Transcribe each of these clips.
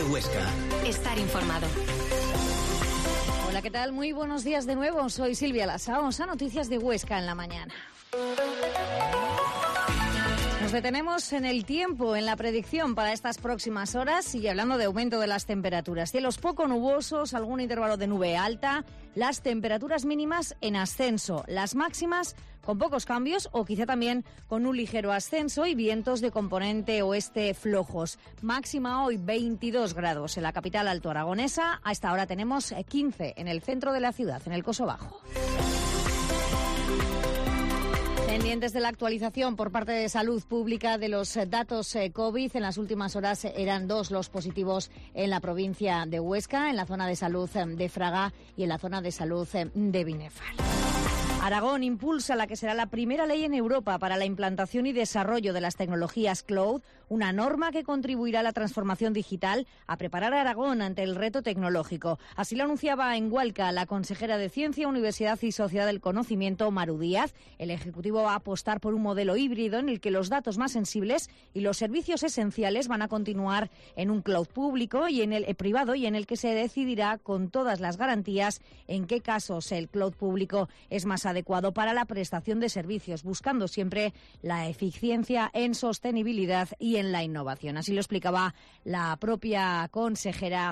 Huesca. Estar informado. Hola, ¿qué tal? Muy buenos días de nuevo. Soy Silvia Lasaos, a Noticias de Huesca en la mañana. Nos detenemos en el tiempo, en la predicción para estas próximas horas. Sigue hablando de aumento de las temperaturas. Cielos poco nubosos, algún intervalo de nube alta, las temperaturas mínimas en ascenso, las máximas con pocos cambios o quizá también con un ligero ascenso y vientos de componente oeste flojos. Máxima hoy 22 grados en la capital altoaragonesa. A esta hora tenemos 15 en el centro de la ciudad, en el Coso Bajo. Pendientes de la actualización por parte de Salud Pública de los datos COVID. En las últimas horas eran 2 los positivos en la provincia de Huesca, en la zona de salud de Fraga y en la zona de salud de Binefar. Aragón impulsa la que será la primera ley en Europa para la implantación y desarrollo de las tecnologías cloud, una norma que contribuirá a la transformación digital, a preparar a Aragón ante el reto tecnológico. Así lo anunciaba en Hualca la consejera de Ciencia, Universidad y Sociedad del Conocimiento, Maru Díaz. El Ejecutivo va a apostar por un modelo híbrido en el que los datos más sensibles y los servicios esenciales van a continuar en un cloud público y en el privado, y en el que se decidirá con todas las garantías en qué casos el cloud público es más adecuado para la prestación de servicios, buscando siempre la eficiencia en sostenibilidad y en la innovación. Así lo explicaba la propia consejera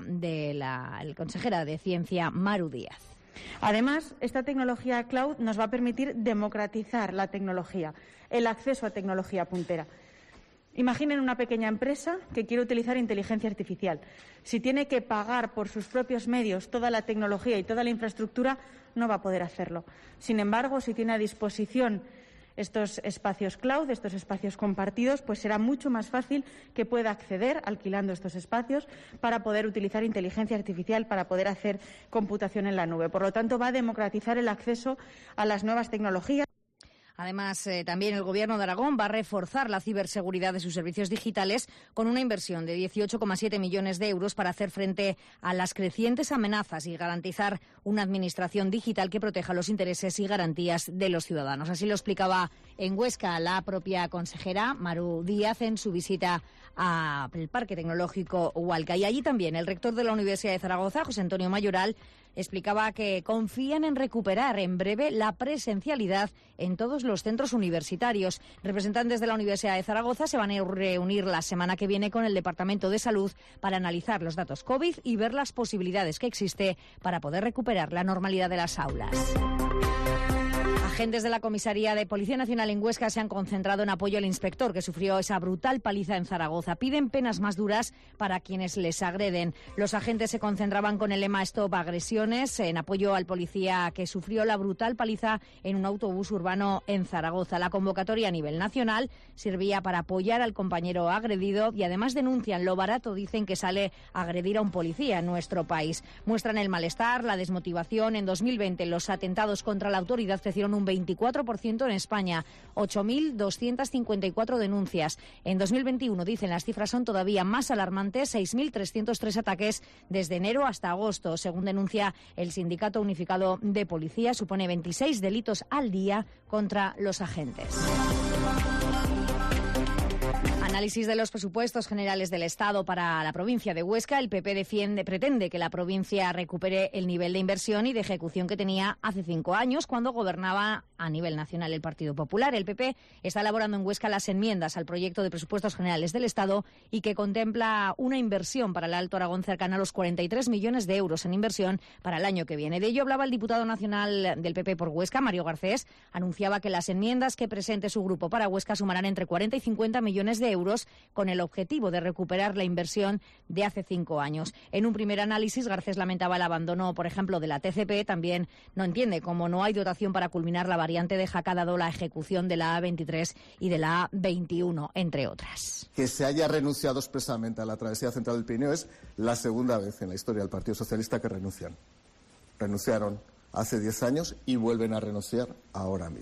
de Ciencia, Maru Díaz. Además, esta tecnología cloud nos va a permitir democratizar la tecnología, el acceso a tecnología puntera. Imaginen una pequeña empresa que quiere utilizar inteligencia artificial. Si tiene que pagar por sus propios medios toda la tecnología y toda la infraestructura, no va a poder hacerlo. Sin embargo, si tiene a disposición estos espacios cloud, estos espacios compartidos, pues será mucho más fácil que pueda acceder alquilando estos espacios para poder utilizar inteligencia artificial, para poder hacer computación en la nube. Por lo tanto, va a democratizar el acceso a las nuevas tecnologías. Además, también el Gobierno de Aragón va a reforzar la ciberseguridad de sus servicios digitales con una inversión de 18,7 millones de euros para hacer frente a las crecientes amenazas y garantizar una administración digital que proteja los intereses y garantías de los ciudadanos. Así lo explicaba en Huesca la propia consejera Maru Díaz en su visita al Parque Tecnológico Hualca. Y allí también el rector de la Universidad de Zaragoza, José Antonio Mayoral, explicaba que confían en recuperar en breve la presencialidad en todos los centros universitarios. Representantes de la Universidad de Zaragoza se van a reunir la semana que viene con el Departamento de Salud para analizar los datos COVID y ver las posibilidades que existe para poder recuperar la normalidad de las aulas. Agentes de la Comisaría de Policía Nacional en Huesca se han concentrado en apoyo al inspector que sufrió esa brutal paliza en Zaragoza. Piden penas más duras para quienes les agreden. Los agentes se concentraban con el lema Stop Agresiones en apoyo al policía que sufrió la brutal paliza en un autobús urbano en Zaragoza. La convocatoria a nivel nacional servía para apoyar al compañero agredido y además denuncian lo barato, dicen, que sale agredir a un policía en nuestro país. Muestran el malestar, la desmotivación. En 2020 los atentados contra la autoridad crecieron un 24% en España, 8.254 denuncias. En 2021, dicen, las cifras son todavía más alarmantes, 6.303 ataques desde enero hasta agosto. Según denuncia el Sindicato Unificado de Policía, supone 26 delitos al día contra los agentes. Análisis de los presupuestos generales del Estado para la provincia de Huesca. El PP pretende que la provincia recupere el nivel de inversión y de ejecución que tenía hace 5 años, cuando gobernaba a nivel nacional el Partido Popular. El PP está elaborando en Huesca las enmiendas al proyecto de presupuestos generales del Estado y que contempla una inversión para el Alto Aragón cercana a los 43 millones de euros en inversión para el año que viene. De ello hablaba el diputado nacional del PP por Huesca, Mario Garcés. Anunciaba que las enmiendas que presente su grupo para Huesca sumarán entre 40 y 50 millones de euros, con el objetivo de recuperar la inversión de hace 5 años. En un primer análisis, Garcés lamentaba el abandono, por ejemplo, de la TCP. También no entiende cómo no hay dotación para culminar la variante de Jaca, dado la ejecución de la A23 y de la A21, entre otras. Que se haya renunciado expresamente a la travesía central del Pirineo es la segunda vez en la historia del Partido Socialista que renuncian. Renunciaron hace 10 años y vuelven a renunciar ahora mismo.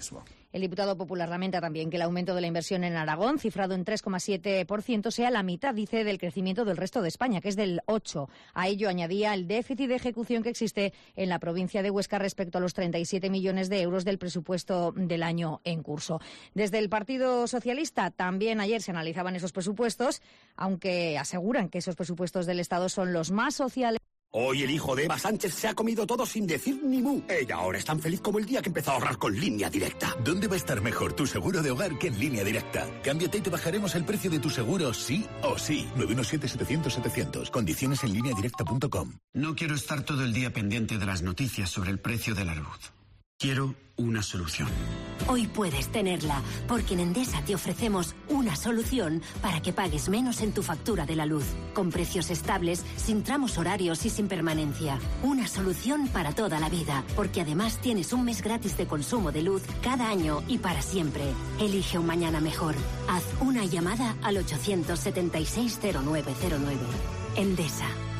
El diputado popular lamenta también que el aumento de la inversión en Aragón, cifrado en 3,7%, sea la mitad, dice, del crecimiento del resto de España, que es del 8%. A ello añadía el déficit de ejecución que existe en la provincia de Huesca respecto a los 37 millones de euros del presupuesto del año en curso. Desde el Partido Socialista también ayer se analizaban esos presupuestos, aunque aseguran que esos presupuestos del Estado son los más sociales. Hoy el hijo de Eva Sánchez se ha comido todo sin decir ni mu. Ella ahora es tan feliz como el día que empezó a ahorrar con Línea Directa. ¿Dónde va a estar mejor tu seguro de hogar que en Línea Directa? Cámbiate y te bajaremos el precio de tu seguro sí o sí. 917-700-700. Condiciones en lineadirecta.com. No quiero estar todo el día pendiente de las noticias sobre el precio de la luz. Quiero una solución. Hoy puedes tenerla, porque en Endesa te ofrecemos una solución para que pagues menos en tu factura de la luz, con precios estables, sin tramos horarios y sin permanencia. Una solución para toda la vida, porque además tienes un mes gratis de consumo de luz cada año y para siempre. Elige un mañana mejor. Haz una llamada al 876-0909. Endesa.